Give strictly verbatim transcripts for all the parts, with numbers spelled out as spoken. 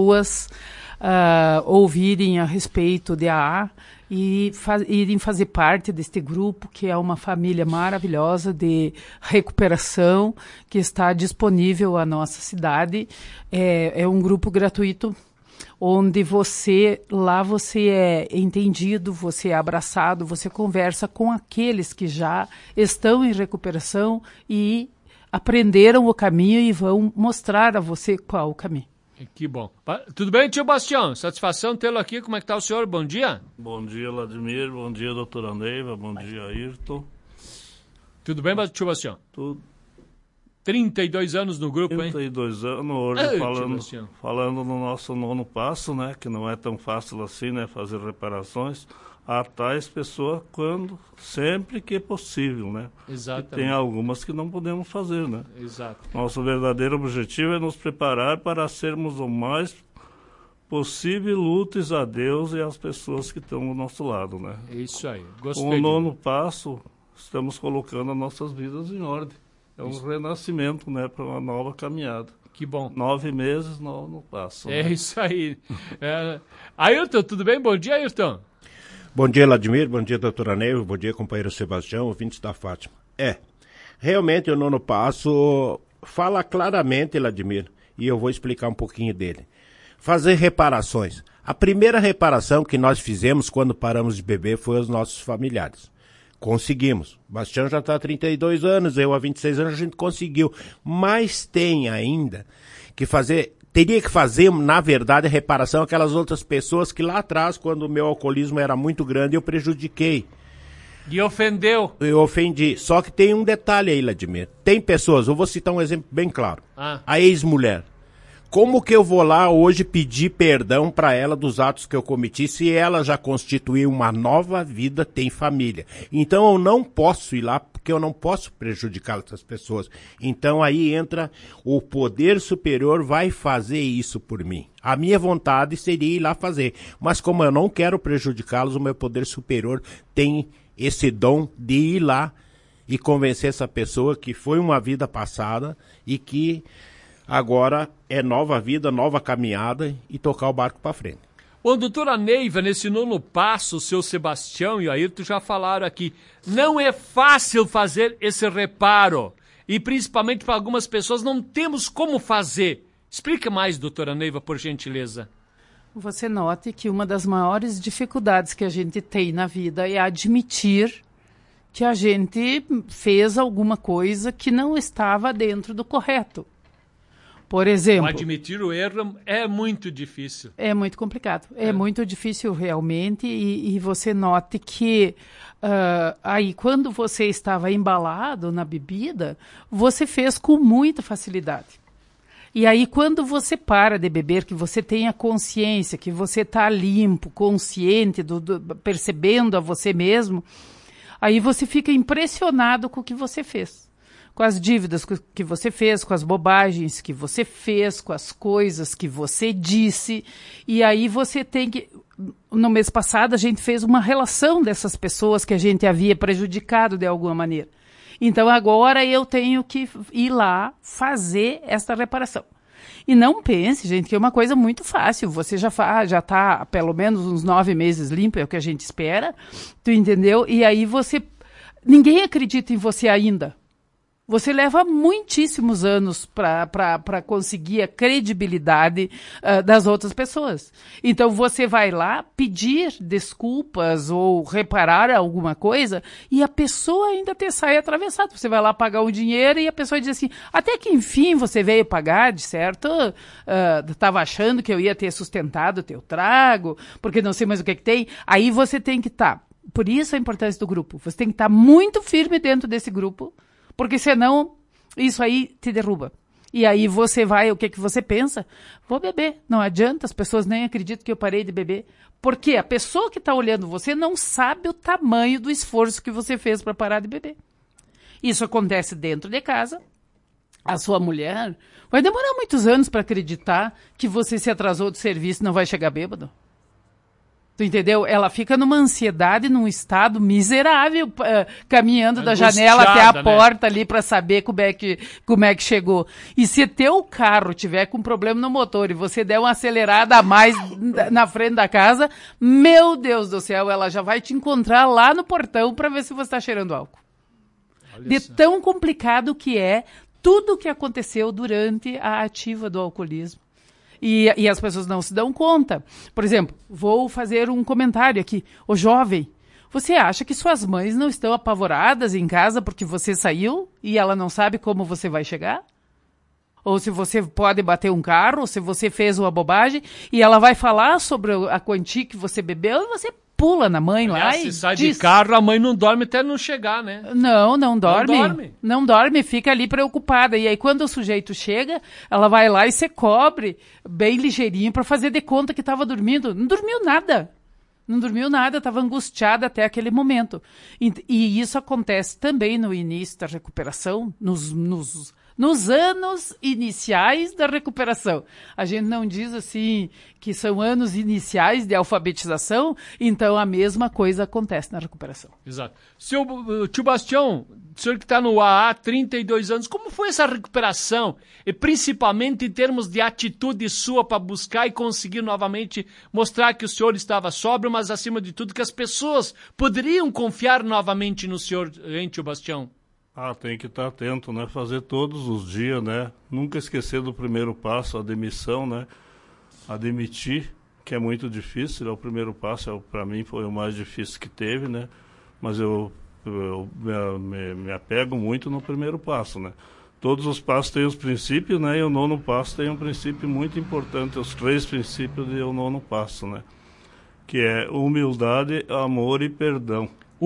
pessoas uh, ouvirem a respeito de A A e fa- irem fazer parte deste grupo, que é uma família maravilhosa de recuperação, que está disponível à nossa cidade. É, é um grupo gratuito, onde você, lá você é entendido, você é abraçado, você conversa com aqueles que já estão em recuperação e aprenderam o caminho e vão mostrar a você qual o caminho. Que bom. Tudo bem, tio Bastião? Satisfação tê-lo aqui. Como é que está o senhor? Bom dia. Bom dia, Vladimir. Bom dia, doutora Neiva. Bom dia, Ayrton. Tudo bem, tio Bastião? Tudo. trinta e dois anos no grupo, hein? trinta e dois anos hoje, Ei, falando, falando no nosso nono passo, né? Que não é tão fácil assim, né? Fazer reparações a tais pessoas quando, sempre que possível, né? Exatamente. E tem algumas que não podemos fazer, né? Exato. Nosso verdadeiro objetivo é nos preparar para sermos o mais possível úteis a Deus e às pessoas que estão ao nosso lado, né? É isso aí. Gostei. Com o nono passo, estamos colocando as nossas vidas em ordem. É um isso. renascimento, né, para uma nova caminhada. Que bom. Nove meses, nono passo. É né? isso aí. É... Ayrton, tudo bem? Bom dia, Ayrton. Bom dia, Vladimir. Bom dia, doutora Neiva. Bom dia, companheiro Sebastião, ouvintes da Fátima. É, realmente o nono passo fala claramente, Vladimir, e eu vou explicar um pouquinho dele. Fazer reparações. A primeira reparação que nós fizemos quando paramos de beber foi aos nossos familiares. Conseguimos. Bastião já está há trinta e dois anos, eu há vinte e seis anos, a gente conseguiu. Mas tem ainda que fazer, teria que fazer, na verdade, a reparação àquelas outras pessoas que lá atrás, quando o meu alcoolismo era muito grande, eu prejudiquei. E ofendeu. Eu ofendi. Só que tem um detalhe aí, Vladimir. Tem pessoas, eu vou citar um exemplo bem claro. Ah. A ex-mulher. Como que eu vou lá hoje pedir perdão para ela dos atos que eu cometi se ela já constituiu uma nova vida, tem família? Então eu não posso ir lá porque eu não posso prejudicar essas pessoas. Então aí entra o poder superior vai fazer isso por mim. A minha vontade seria ir lá fazer, mas como eu não quero prejudicá-los, o meu poder superior tem esse dom de ir lá e convencer essa pessoa que foi uma vida passada e que agora é nova vida, nova caminhada e tocar o barco para frente. Bom, doutora Neiva, nesse nono passo, o seu Sebastião e o Ayrton já falaram aqui. Não é fácil fazer esse reparo. E principalmente para algumas pessoas não temos como fazer. Explica mais, doutora Neiva, por gentileza. Você note que uma das maiores dificuldades que a gente tem na vida é admitir que a gente fez alguma coisa que não estava dentro do correto. Por exemplo... Admitir o erro é muito difícil. É muito complicado. É, é muito difícil realmente e, e você note que uh, aí quando você estava embalado na bebida, você fez com muita facilidade. E aí quando você para de beber, que você tem a consciência, que você está limpo, consciente, do, do, percebendo a você mesmo, aí você fica impressionado com o que você fez. Com as dívidas que você fez, com as bobagens que você fez, com as coisas que você disse. E aí você tem que... No mês passado, a gente fez uma relação dessas pessoas que a gente havia prejudicado de alguma maneira. Então, agora eu tenho que ir lá fazer essa reparação. E não pense, gente, que é uma coisa muito fácil. Você já fa- já está pelo menos uns nove meses limpo, é o que a gente espera. Tu entendeu? E aí você... Ninguém acredita em você ainda. Você leva muitíssimos anos para conseguir a credibilidade uh, das outras pessoas. Então, você vai lá pedir desculpas ou reparar alguma coisa e a pessoa ainda te sai atravessada. Você vai lá pagar um dinheiro e a pessoa diz assim, até que enfim você veio pagar, de certo? Estava uh, achando que eu ia ter sustentado o teu trago, porque não sei mais o que, que tem. Aí você tem que estar... Tá, por isso a importância do grupo. Você tem que estar tá muito firme dentro desse grupo, porque senão isso aí te derruba. E aí você vai, o que que você pensa? Vou beber. Não adianta, as pessoas nem acreditam que eu parei de beber. Porque a pessoa que está olhando você não sabe o tamanho do esforço que você fez para parar de beber. Isso acontece dentro de casa. A sua mulher vai demorar muitos anos para acreditar que você se atrasou do serviço e não vai chegar bêbado. Tu entendeu? Ela fica numa ansiedade, num estado miserável, uh, caminhando da janela até a porta, né, ali para saber como é, que, como é que chegou. E se teu carro tiver com problema no motor e você der uma acelerada a mais na frente da casa, meu Deus do céu, ela já vai te encontrar lá no portão para ver se você está cheirando álcool. Olha de isso. Tão complicado que é tudo o que aconteceu durante a ativa do alcoolismo. E, e as pessoas não se dão conta. Por exemplo, vou fazer um comentário aqui. Ô jovem, você acha que suas mães não estão apavoradas em casa porque você saiu e ela não sabe como você vai chegar? Ou se você pode bater um carro, ou se você fez uma bobagem e ela vai falar sobre a quantia que você bebeu e você pula na mãe lá Aliás, e se sai diz... de carro, a mãe não dorme até não chegar, né? Não, não dorme. Não dorme. Não dorme, fica ali preocupada. E aí, quando o sujeito chega, ela vai lá e se cobre bem ligeirinho para fazer de conta que estava dormindo. Não dormiu nada. Não dormiu nada, estava angustiada até aquele momento. E, e isso acontece também no início da recuperação, nos... nos Nos anos iniciais da recuperação. A gente não diz assim que são anos iniciais de alfabetização, então a mesma coisa acontece na recuperação. Exato. Seu tio Bastião, o senhor que está no A A há trinta e dois anos, como foi essa recuperação? E principalmente em termos de atitude sua para buscar e conseguir novamente mostrar que o senhor estava sóbrio, mas acima de tudo que as pessoas poderiam confiar novamente no senhor, hein, tio Bastião? Ah, tem que estar atento, né? Fazer todos os dias, né? Nunca esquecer do primeiro passo, a demissão, né? A demitir, que é muito difícil, é o primeiro passo, é, para mim foi o mais difícil que teve, né? Mas eu, eu me, me, me apego muito no primeiro passo, né? Todos os passos têm os princípios, né? E o nono passo tem um princípio muito importante, os três princípios do nono passo, né? Que é humildade, amor e perdão.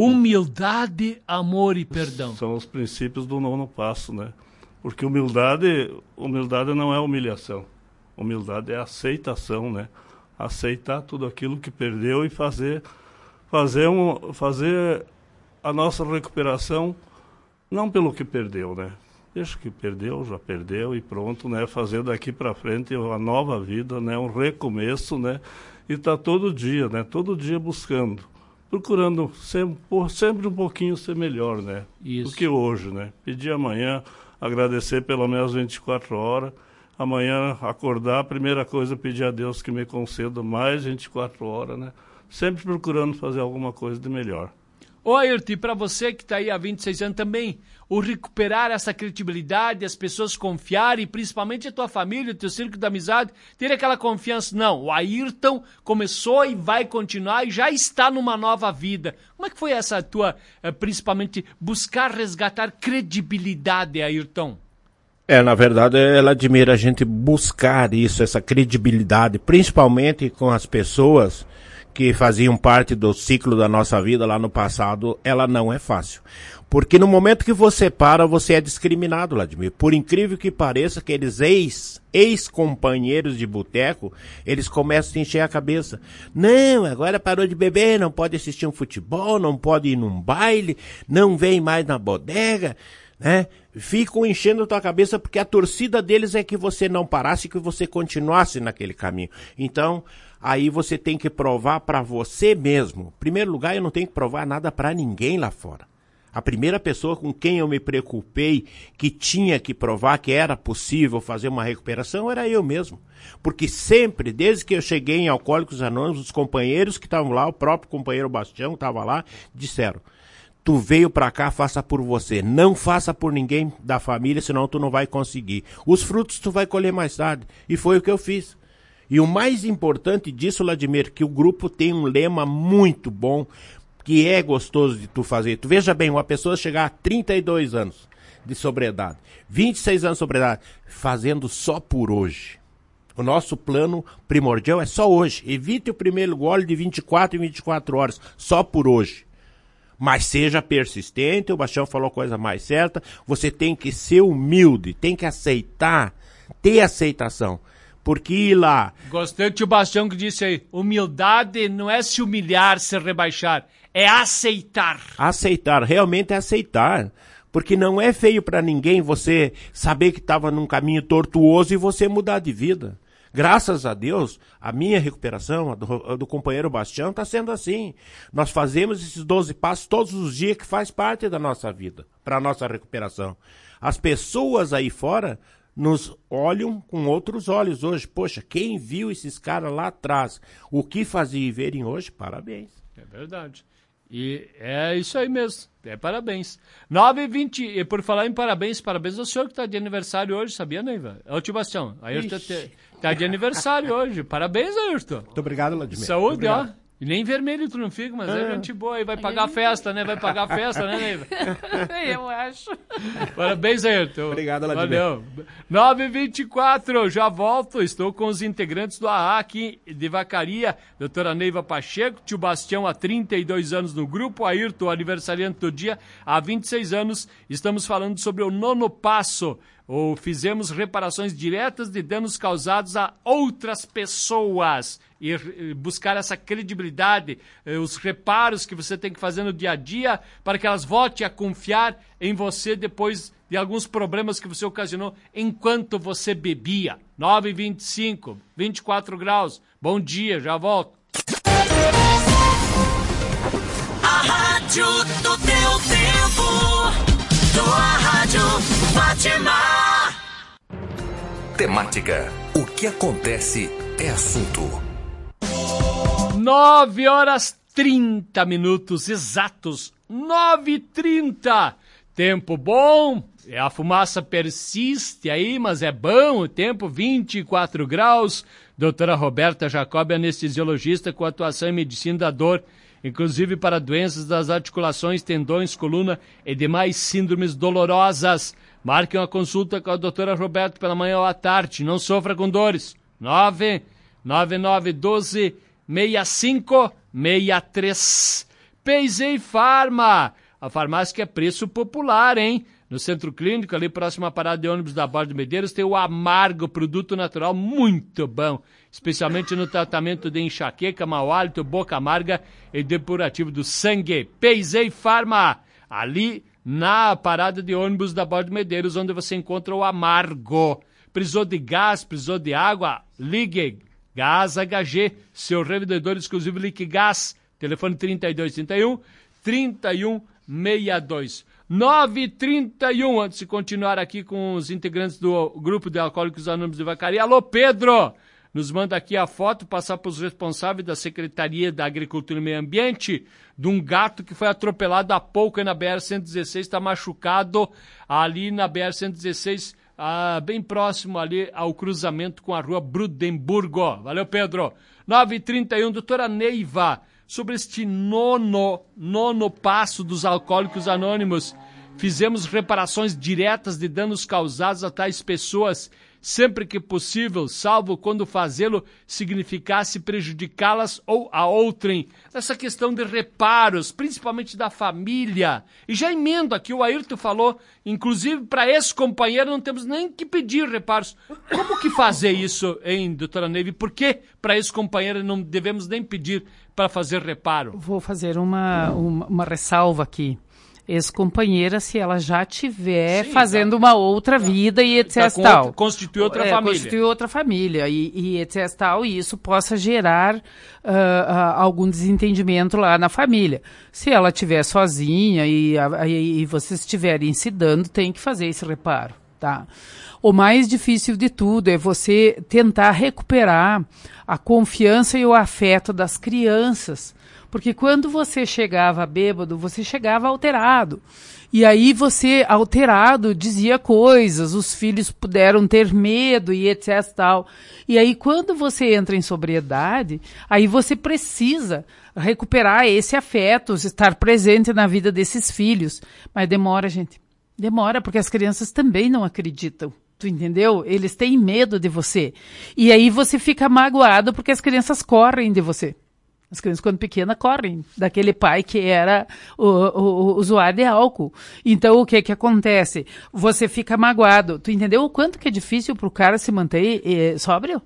Humildade, amor e perdão. São os princípios do nono passo, né? Porque humildade, humildade não é humilhação. Humildade é aceitação, né? Aceitar tudo aquilo que perdeu e fazer, fazer, um, fazer a nossa recuperação não pelo que perdeu, né? Deixa que perdeu, já perdeu e pronto, né? Fazer daqui para frente uma nova vida, né? Um recomeço, né? E tá todo dia, né? Todo dia buscando. Procurando sempre, sempre um pouquinho ser melhor, né? Isso. Do que hoje, né? Pedir amanhã, agradecer pelo menos vinte e quatro horas. Amanhã, acordar, a primeira coisa, pedir a Deus que me conceda mais vinte e quatro horas, né? Sempre procurando fazer alguma coisa de melhor. Ô Ayrton, e para você que está aí há vinte e seis anos também, o recuperar essa credibilidade, as pessoas confiarem, principalmente a tua família, o teu círculo de amizade, ter aquela confiança. Não, o Ayrton começou e vai continuar e já está numa nova vida. Como é que foi essa tua, principalmente, buscar resgatar credibilidade, Ayrton? É, na verdade, ela admira a gente buscar isso, essa credibilidade, principalmente com as pessoas que faziam parte do ciclo da nossa vida lá no passado. Ela não é fácil. Porque no momento que você para, você é discriminado, Vladimir. Por incrível que pareça, aqueles ex, ex-companheiros de boteco, eles começam a se encher a cabeça. Não, agora parou de beber, não pode assistir um futebol, não pode ir num baile, não vem mais na bodega, né? Ficam enchendo a tua cabeça porque a torcida deles é que você não parasse, que você continuasse naquele caminho. Então, aí você tem que provar para você mesmo. Em primeiro lugar, eu não tenho que provar nada para ninguém lá fora. A primeira pessoa com quem eu me preocupei, que tinha que provar que era possível fazer uma recuperação, era eu mesmo. Porque sempre, desde que eu cheguei em Alcoólicos Anônimos, os companheiros que estavam lá, o próprio companheiro Bastião estava lá, disseram: tu veio pra cá, faça por você. Não faça por ninguém da família, senão tu não vai conseguir. Os frutos tu vai colher mais tarde. E foi o que eu fiz. E o mais importante disso, Vladimir, que o grupo tem um lema muito bom, que é gostoso de tu fazer. Tu veja bem, uma pessoa chegar a trinta e dois anos de sobriedade, vinte e seis anos de sobriedade, fazendo só por hoje. O nosso plano primordial é só hoje. Evite o primeiro gole de vinte e quatro em vinte e quatro horas, só por hoje. Mas seja persistente, o Bastião falou a coisa mais certa, você tem que ser humilde, tem que aceitar, ter aceitação. Porque ir lá... Gostei do tio Bastião que disse aí, humildade não é se humilhar, se rebaixar, é aceitar. Aceitar, realmente é aceitar. Porque não é feio para ninguém você saber que estava num caminho tortuoso e você mudar de vida. Graças a Deus, a minha recuperação, a do, a do companheiro Bastião, está sendo assim. Nós fazemos esses doze passos todos os dias, que faz parte da nossa vida, para a nossa recuperação. As pessoas aí fora nos olham com outros olhos hoje. Poxa, quem viu esses caras lá atrás, o que fazia e verem hoje, parabéns. É verdade. E é isso aí mesmo. É parabéns. nove e vinte, e por falar em parabéns, parabéns ao senhor que está de aniversário hoje, sabia, Neiva? É o tio Bastião. Ayrton está de aniversário hoje. Parabéns, Ayrton. Muito obrigado, Vladimir. Saúde, ó. E nem vermelho tu não fica, mas é, é gente boa aí. Vai pagar a festa, né? Vai pagar a festa, né, Neiva? Eu acho. Parabéns, Ayrton. Obrigado, Vladimir. Valeu. nove e vinte e quatro, já volto. Estou com os integrantes do A A aqui de Vacaria. Doutora Neiva Pacheco, tio Bastião há trinta e dois anos no grupo. Ayrton, aniversariante do dia, há vinte e seis anos. Estamos falando sobre o nono passo. Ou fizemos reparações diretas de danos causados a outras pessoas. E buscar essa credibilidade, os reparos que você tem que fazer no dia a dia para que elas voltem a confiar em você depois de alguns problemas que você ocasionou enquanto você bebia. nove e vinte e cinco, vinte e quatro graus. Bom dia, já volto. A rádio do teu tempo, tua rádio Fátima. Temática. O que acontece é assunto. nove horas trinta minutos exatos. nove e trinta. Tempo bom. A fumaça persiste aí, mas é bom o tempo. vinte e quatro graus. Doutora Roberta Jacob, anestesiologista com atuação em medicina da dor, inclusive para doenças das articulações, tendões, coluna e demais síndromes dolorosas. Marque uma consulta com a doutora Roberta pela manhã ou à tarde. Não sofra com dores. nove nove nove um dois seis cinco seis três. Peisei Farma, a farmácia que é preço popular, hein? No Centro Clínico, ali próximo à parada de ônibus da Borda de Medeiros, tem o Amargo, produto natural muito bom, especialmente no tratamento de enxaqueca, mau hálito, boca amarga e depurativo do sangue. Peisei Farma, ali na parada de ônibus da Borda de Medeiros, onde você encontra o Amargo. Precisou de gás, precisou de água? Ligue. Gás H G, seu revendedor exclusivo Liquigás. Telefone trinta e dois, trinta e um, trinta e um sessenta e dois. nove e trinta e um, antes de continuar aqui com os integrantes do grupo de Alcoólicos Anônimos de Vacaria. Alô, Pedro! Nos manda aqui a foto, passar para os responsáveis da Secretaria da Agricultura e Meio Ambiente, de um gato que foi atropelado há pouco aí na B R cento e dezesseis, está machucado ali na B R cento e dezesseis, ah, bem próximo ali ao cruzamento com a rua Brudemburgo. Valeu, Pedro. nove e trinta e um, doutora Neiva, sobre este nono, nono passo dos Alcoólicos Anônimos. Fizemos reparações diretas de danos causados a tais pessoas, sempre que possível, salvo quando fazê-lo significasse prejudicá-las ou a outrem. Essa questão de reparos, principalmente da família. E já emendo aqui, o Ayrton falou, inclusive para esse companheiro não temos nem que pedir reparos. Como que fazer isso, hein, doutora Neiva? Por que para esse companheiro não devemos nem pedir para fazer reparo? Vou fazer uma, uma, uma ressalva aqui. Ex-companheira, se ela já tiver Sim, fazendo tá. uma outra vida e etc tá, tal. Constitui outra é, família. Constitui outra família e, e etc tal, e isso possa gerar uh, uh, algum desentendimento lá na família. Se ela estiver sozinha e, e, e vocês estiverem se dando, tem que fazer esse reparo, tá? O mais difícil de tudo é você tentar recuperar a confiança e o afeto das crianças. Porque quando você chegava bêbado, você chegava alterado. E aí você, alterado, dizia coisas, os filhos puderam ter medo e etc tal. E aí quando você entra em sobriedade, aí você precisa recuperar esse afeto, estar presente na vida desses filhos. Mas demora, gente. Demora, porque as crianças também não acreditam. Tu entendeu? Eles têm medo de você. E aí você fica magoado porque as crianças correm de você. As crianças, quando pequenas, correm daquele pai que era o, o, o usuário de álcool. Então, o que que acontece? Você fica magoado. Tu entendeu o quanto que é difícil pro cara se manter eh, sóbrio?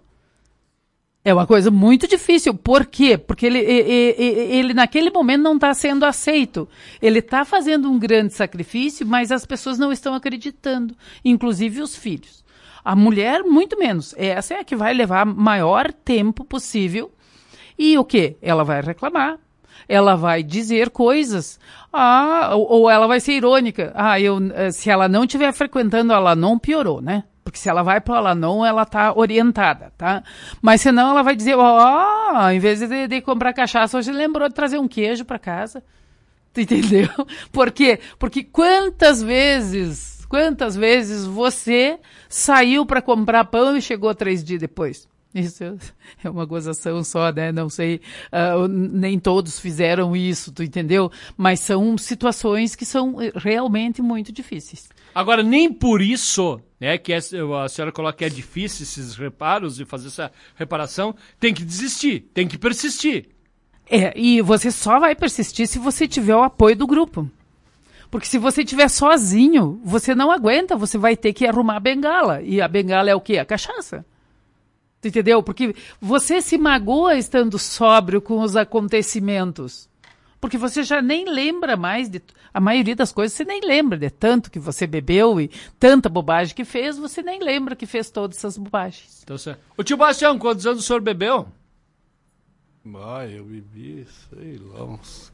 É uma coisa muito difícil. Por quê? Porque ele, ele, ele naquele momento não está sendo aceito. Ele está fazendo um grande sacrifício, mas as pessoas não estão acreditando, inclusive os filhos. A mulher, muito menos. Essa é a que vai levar maior tempo possível. E o quê? Ela vai reclamar. Ela vai dizer coisas. Ah, ou, ou ela vai ser irônica. Ah, eu, se ela não estiver frequentando, ela não piorou, né? Porque se ela vai para o Alanon, ela tá orientada, tá? Mas senão ela vai dizer, ó, oh, em vez de, de comprar cachaça, hoje lembrou de trazer um queijo para casa. Tu entendeu? Por quê? Porque quantas vezes, quantas vezes você saiu para comprar pão e chegou três dias depois? Isso é uma gozação só, né? Não sei, uh, nem todos fizeram isso, tu entendeu? Mas são situações que são realmente muito difíceis. Agora, nem por isso, né, que a senhora coloca que é difícil esses reparos e fazer essa reparação, tem que desistir, tem que persistir. É, e você só vai persistir se você tiver o apoio do grupo. Porque se você estiver sozinho, você não aguenta, você vai ter que arrumar a bengala. E a bengala é o quê? A cachaça. Tu entendeu? Porque você se magoa estando sóbrio com os acontecimentos. Porque você já nem lembra mais de... A maioria das coisas você nem lembra de tanto que você bebeu e tanta bobagem que fez, você nem lembra que fez todas essas bobagens. Então, certo. Ô tio Bastião, quantos anos o senhor bebeu? Ah, eu bebi, sei lá, uns,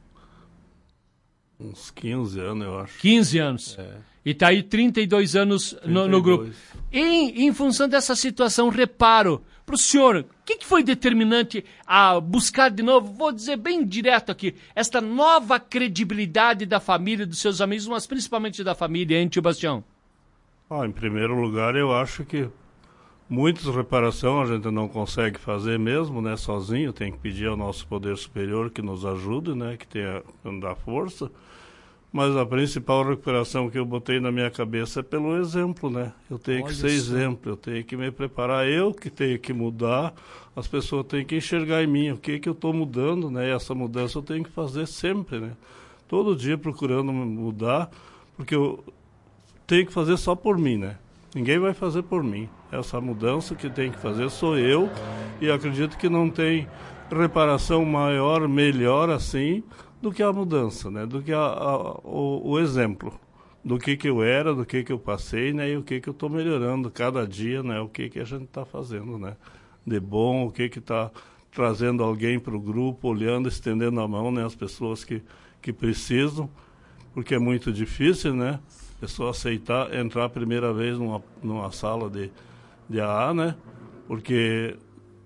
uns quinze anos, eu acho. quinze anos. É. E tá aí trinta e dois anos no, trinta e dois. no grupo. Em, em função dessa situação, reparo, pro senhor, o que, que foi determinante a buscar de novo, vou dizer bem direto aqui, esta nova credibilidade da família, dos seus amigos, mas principalmente da família, hein, tio Bastião? Ah, em primeiro lugar, eu acho que muitas reparações a gente não consegue fazer mesmo, né, sozinho, tem que pedir ao nosso poder superior que nos ajude, né, que tenha, que dá força. Mas a principal recuperação que eu botei na minha cabeça é pelo exemplo, né? Eu tenho Olha que ser isso. exemplo, eu tenho que me preparar, eu que tenho que mudar, as pessoas têm que enxergar em mim o que que eu estou mudando, né? E essa mudança eu tenho que fazer sempre, né? Todo dia procurando mudar, porque eu tenho que fazer só por mim, né? Ninguém vai fazer por mim. Essa mudança que tem que fazer sou eu, e acredito que não tem reparação maior, melhor assim, do que a mudança, né? Do que a, a, o, o exemplo do que que eu era, do que que eu passei, né? E o que que eu estou melhorando cada dia, né? O que que a gente está fazendo, né? De bom, o que que está trazendo alguém para o grupo, olhando, estendendo a mão, né? As pessoas que, que precisam, porque é muito difícil, né? A pessoa aceitar entrar a primeira vez numa, numa sala de, de A A, né? Porque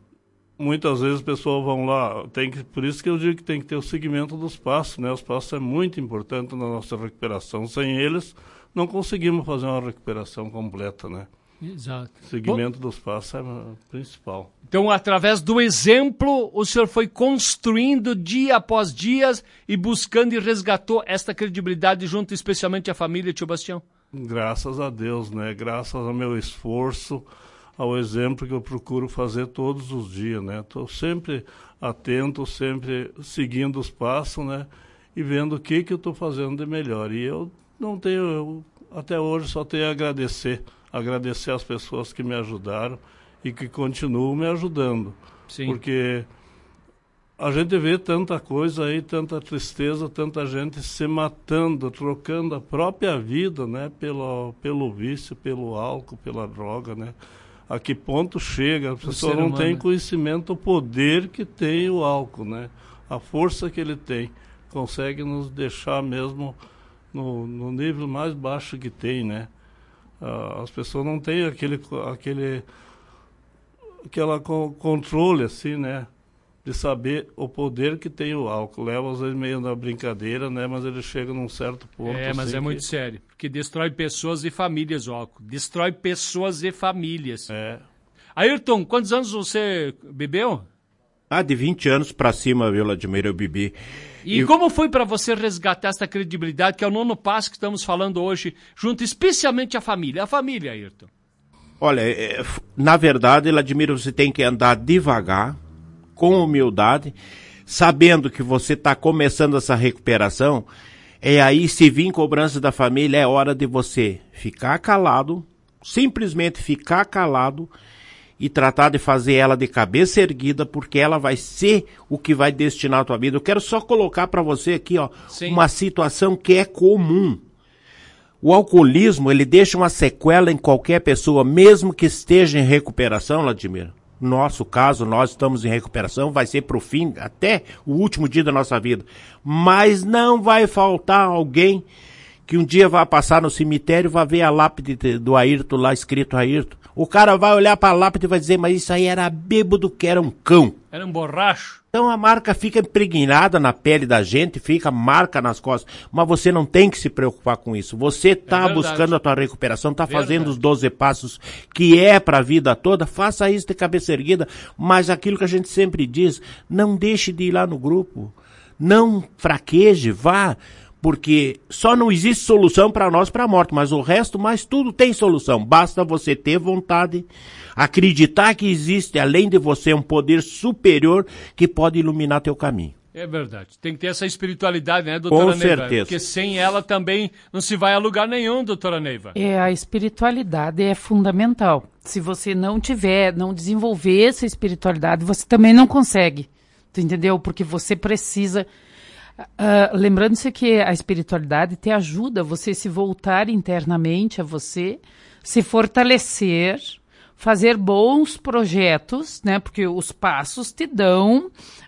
muitas vezes as pessoas vão lá, tem que, por isso que eu digo que tem que ter o segmento dos passos, né? Os passos é muito importante na nossa recuperação. Sem eles, não conseguimos fazer uma recuperação completa, né? Exato. O segmento Bom, dos passos é o principal. Então, através do exemplo, o senhor foi construindo dia após dia e buscando e resgatou esta credibilidade junto especialmente à família, tio Bastião? Graças a Deus, né? Graças ao meu esforço, ao exemplo que eu procuro fazer todos os dias, né? Estou sempre atento, sempre seguindo os passos, né? E vendo o que que eu estou fazendo de melhor. E eu não tenho, eu, até hoje só tenho a agradecer, agradecer às pessoas que me ajudaram e que continuam me ajudando. Sim. Porque a gente vê tanta coisa aí, tanta tristeza, tanta gente se matando, trocando a própria vida, né? Pelo, pelo vício, pelo álcool, pela droga, né? A que ponto chega, a pessoa não tem conhecimento do poder que tem o álcool, né? A força que ele tem, consegue nos deixar mesmo no, no nível mais baixo que tem, né? Ah, as pessoas não têm aquele, aquele aquela co controle, assim, né? De saber o poder que tem o álcool. Leva às vezes meio na brincadeira, né? Mas ele chega num certo ponto. É, mas assim, é muito que... sério. Porque destrói pessoas e famílias o álcool. Destrói pessoas e famílias. É. Ayrton, quantos anos você bebeu? Ah, de vinte anos pra cima, viu, Vladimir, eu bebi. E, e como foi para você resgatar essa credibilidade, que é o nono passo que estamos falando hoje, junto especialmente à família? A família, Ayrton. Olha, é, na verdade, Vladimir, você tem que andar devagar, com humildade, sabendo que você está começando essa recuperação. É aí, se vir cobrança da família, é hora de você ficar calado, simplesmente ficar calado e tratar de fazer ela de cabeça erguida, porque ela vai ser o que vai destinar a tua vida. Eu quero só colocar para você aqui, ó, uma situação que é comum. O alcoolismo, ele deixa uma sequela em qualquer pessoa, mesmo que esteja em recuperação, Vladimir. No nosso caso, nós estamos em recuperação, vai ser pro fim, até o último dia da nossa vida. Mas não vai faltar alguém que um dia vai passar no cemitério e vai ver a lápide do Ayrton lá, escrito Ayrton. O cara vai olhar para a lápide e vai dizer, mas isso aí era bêbado que era um cão. Era um borracho. Então a marca fica impregnada na pele da gente, fica marca nas costas, mas você não tem que se preocupar com isso. Você está é buscando a tua recuperação, está fazendo os doze passos que é para a vida toda, faça isso de cabeça erguida, mas aquilo que a gente sempre diz, não deixe de ir lá no grupo, não fraqueje, vá, porque só não existe solução para nós para a morte, mas o resto, mas tudo tem solução, basta você ter vontade, acreditar que existe, além de você, um poder superior que pode iluminar teu caminho. É verdade. Tem que ter essa espiritualidade, né, doutora Com Neiva? certeza. Porque sem ela também não se vai a lugar nenhum, doutora Neiva. É, a espiritualidade é fundamental. Se você não tiver, não desenvolver essa espiritualidade, você também não consegue. Tu entendeu? Porque você precisa... Uh, lembrando-se que a espiritualidade te ajuda a você se voltar internamente a você, se fortalecer, fazer bons projetos, né? Porque os passos te dão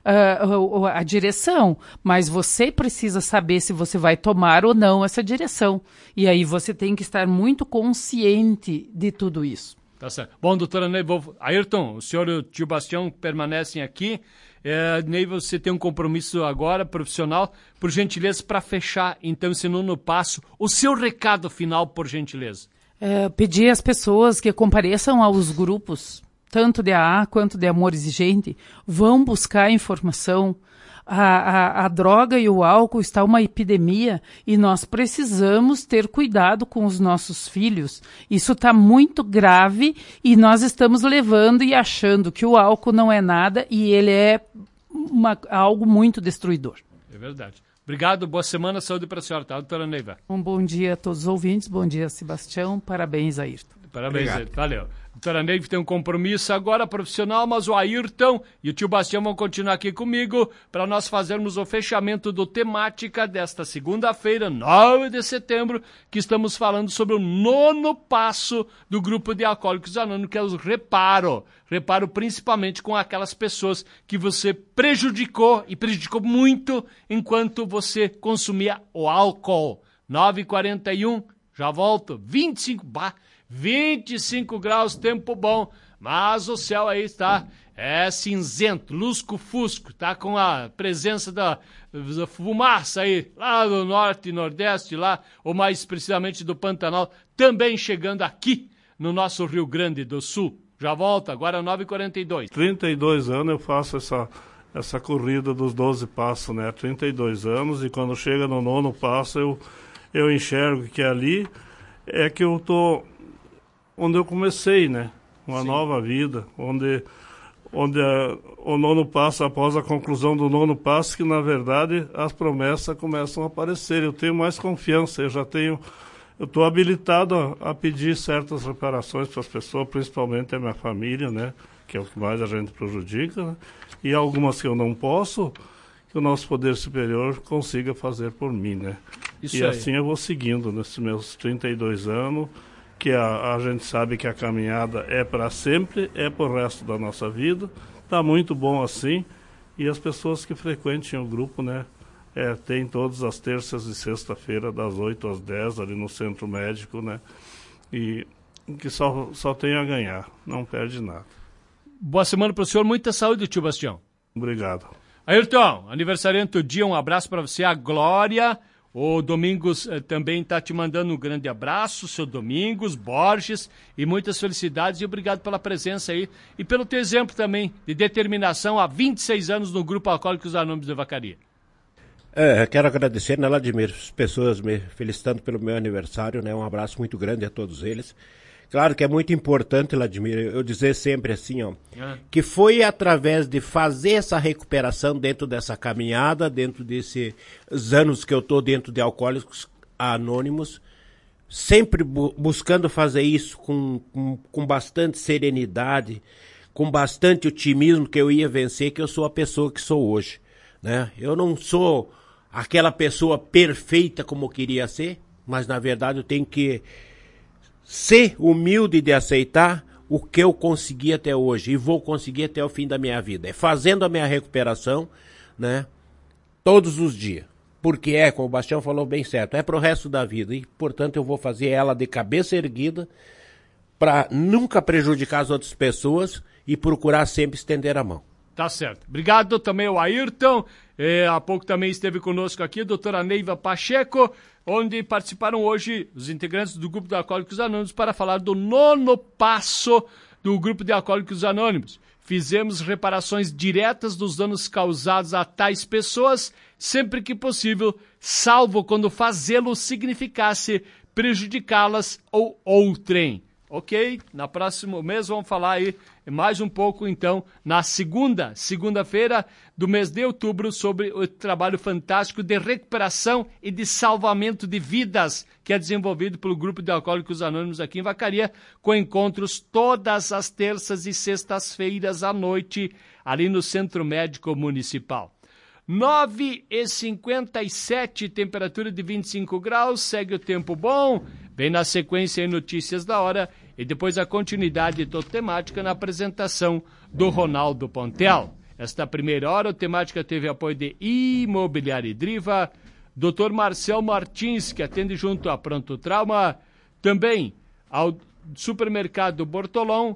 uh, a, a direção, mas você precisa saber se você vai tomar ou não essa direção. E aí você tem que estar muito consciente de tudo isso. Tá certo. Bom, doutora Neiva, Ayrton, o senhor e o tio Bastião permanecem aqui. É, Neiva, você tem um compromisso agora, profissional. Por gentileza, para fechar, então, esse nono passo, o seu recado final, por gentileza. É, pedir às pessoas que compareçam aos grupos, tanto de A A quanto de Amor Exigente, vão buscar informação. A, a, a droga e o álcool está uma epidemia e nós precisamos ter cuidado com os nossos filhos. Isso está muito grave e nós estamos levando e achando que o álcool não é nada e ele é uma, algo muito destruidor. É verdade. Obrigado, boa semana, saúde para a senhora, tá, doutora Neiva? Um bom dia a todos os ouvintes, bom dia, Sebastião, parabéns, Ayrton. Parabéns, Ayrton. Valeu. Doutora Neiva tem um compromisso agora profissional, mas o Ayrton e o tio Bastião vão continuar aqui comigo para nós fazermos o fechamento do Temática desta segunda-feira, nove de setembro, que estamos falando sobre o nono passo do grupo de Alcoólicos Anônimos, que é o reparo. Reparo principalmente com aquelas pessoas que você prejudicou e prejudicou muito enquanto você consumia o álcool. nove e quarenta e um, já volto, vinte e cinco, bah, vinte e cinco graus, tempo bom, mas o céu aí está é cinzento, lusco-fusco, tá com a presença da, da fumaça aí, lá do norte e nordeste, lá, ou mais precisamente do Pantanal, também chegando aqui no nosso Rio Grande do Sul. Já volta, agora nove e quarenta e dois. trinta e dois anos eu faço essa, essa corrida dos doze passos, né? trinta e dois anos, e quando chega no nono passo eu, eu enxergo que ali é que eu tô onde eu comecei, né? Uma Sim. nova vida, onde, onde a, o nono passo, após a conclusão do nono passo, que na verdade as promessas começam a aparecer. Eu tenho mais confiança, eu já tenho... Eu estou habilitado a, a pedir certas reparações para as pessoas, principalmente a minha família, né? Que é o que mais a gente prejudica, né? E algumas que eu não posso, que o nosso poder superior consiga fazer por mim, né? Isso e aí. Assim eu vou seguindo nesses meus trinta e dois anos, que a, a gente sabe que a caminhada é para sempre, é para o resto da nossa vida. Está muito bom assim. E as pessoas que frequentem o grupo, né? É, tem todas as terças e sexta-feira, das oito às dez, ali no Centro Médico, né? E que só, só tem a ganhar, não perde nada. Boa semana para o senhor, muita saúde, tio Bastião. Obrigado. Ayrton, aniversariante do dia, um abraço para você, a Glória. O Domingos eh, também está te mandando um grande abraço, seu Domingos, Borges, e muitas felicidades e obrigado pela presença aí e pelo teu exemplo também de determinação há vinte e seis anos no Grupo Alcoólicos Anônimos de Vacaria. É, quero agradecer, né, Vladimir, as pessoas me felicitando pelo meu aniversário, né, um abraço muito grande a todos eles. Claro que é muito importante, Vladimir, eu dizer sempre assim, ó, é. que foi através de fazer essa recuperação dentro dessa caminhada, dentro desses anos que eu tô dentro de Alcoólicos Anônimos, sempre bu- buscando fazer isso com, com, com bastante serenidade, com bastante otimismo que eu ia vencer, que eu sou a pessoa que sou hoje, né? Eu não sou aquela pessoa perfeita como eu queria ser, Mas, na verdade, eu tenho que ser humilde de aceitar o que eu consegui até hoje e vou conseguir até o fim da minha vida. É fazendo a minha recuperação, né, todos os dias. Porque é, como o Bastião falou bem certo, é pro resto da vida. E, portanto, eu vou fazer ela de cabeça erguida para nunca prejudicar as outras pessoas e procurar sempre estender a mão. Tá certo. Obrigado também ao Ayrton. É, há pouco também esteve conosco aqui a doutora Neiva Pacheco, onde participaram hoje os integrantes do Grupo de Alcoólicos Anônimos para falar do nono passo do Grupo de Alcoólicos Anônimos. Fizemos reparações diretas dos danos causados a tais pessoas, sempre que possível, salvo quando fazê-lo significasse prejudicá-las ou outrem. Ok? Na próximo mês vamos falar aí mais um pouco, então, na segunda, segunda-feira do mês de outubro, sobre o trabalho fantástico de recuperação e de salvamento de vidas que é desenvolvido pelo Grupo de Alcoólicos Anônimos aqui em Vacaria, com encontros todas as terças e sextas-feiras à noite, ali no Centro Médico Municipal. nove e cinquenta e sete, temperatura de vinte e cinco graus, segue o tempo bom, vem na sequência em Notícias da Hora e depois a continuidade toda temática na apresentação do Ronaldo Pontel. Esta primeira hora, a temática teve apoio de Imobiliária Driva, doutor Marcel Martins, que atende junto a Pronto Trauma, também ao Supermercado Bortolão,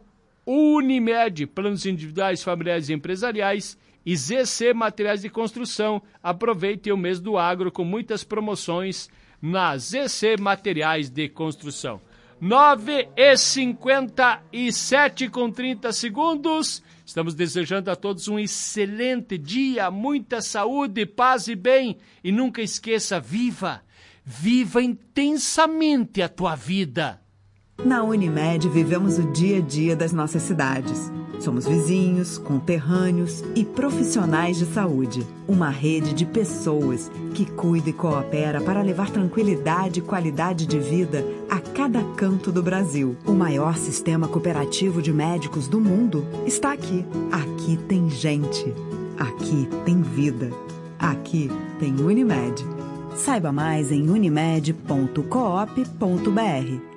Unimed, planos individuais, familiares e empresariais, e Z C Materiais de Construção. Aproveite o mês do agro com muitas promoções na Z C Materiais de Construção. nove e cinquenta e sete com trinta segundos. Estamos desejando a todos um excelente dia, muita saúde, paz e bem. E nunca esqueça, viva, viva intensamente a tua vida. Na Unimed vivemos o dia a dia das nossas cidades. Somos vizinhos, conterrâneos e profissionais de saúde. Uma rede de pessoas que cuida e coopera para levar tranquilidade e qualidade de vida a cada canto do Brasil. O maior sistema cooperativo de médicos do mundo está aqui. Aqui tem gente. Aqui tem vida. Aqui tem Unimed. Saiba mais em unimed ponto coop ponto br.